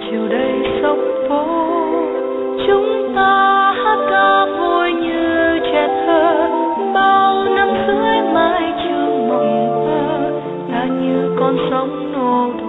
chiều đây sông phố chúng ta hát ca vui như trẻ thơ, bao năm dưới mái trường mộng mơ ta như con sóng nô đùa